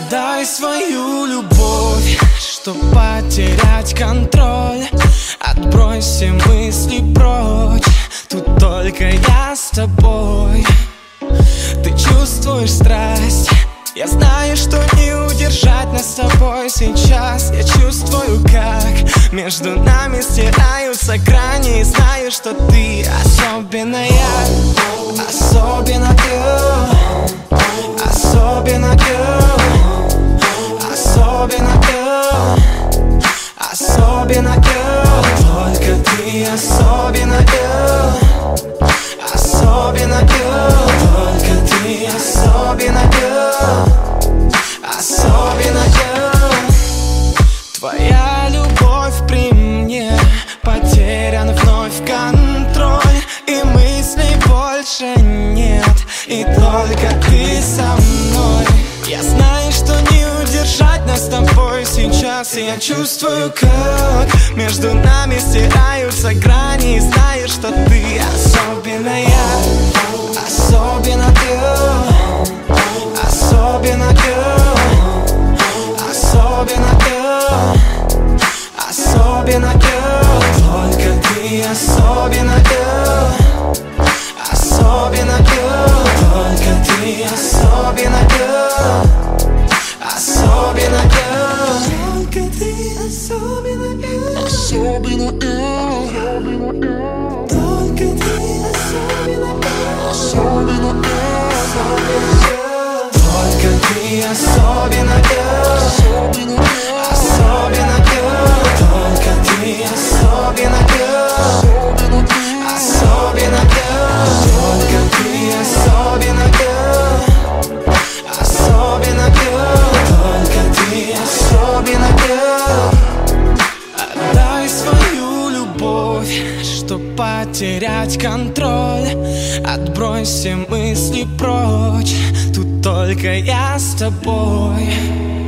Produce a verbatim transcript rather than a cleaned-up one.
Отдай свою любовь, чтоб потерять контроль. Отбрось все мысли прочь, тут только я с тобой. Ты чувствуешь страсть, я знаю, что не удержать нас с тобой сейчас. Я чувствую, как между нами стираются грани. И знаю, что ты особенная, особенно ты, особенно ты, особенно ты, особенно ты. Только ты особенно ты, особенно ты. Только ты особенно ты, особенно ты. Твоя любовь при мне, потерян вновь контроль. И мыслей больше нет, и только ты со мной. Я знаю, что не удержать нас с тобой сейчас. И я чувствую, как между нами стираются грани. И знаю, что ты особенная, особенно ты, особенно ты, особенно ты, особенно ты. Только ты особенно ты, особенно ты. Только ты особенно ты, особенно ты. Только ты особенно ты, особенно ты. Только ты особенно ты, особенно ты. Только ты особенно ты, особенно ты. Только ты особенно ты, особенно ты. Только ты особенно ты, особенно ты. Только ты особенно ты. Отдай свою любовь, чтоб потерять контроль. Отбрось все мысли прочь, тут только я с тобой.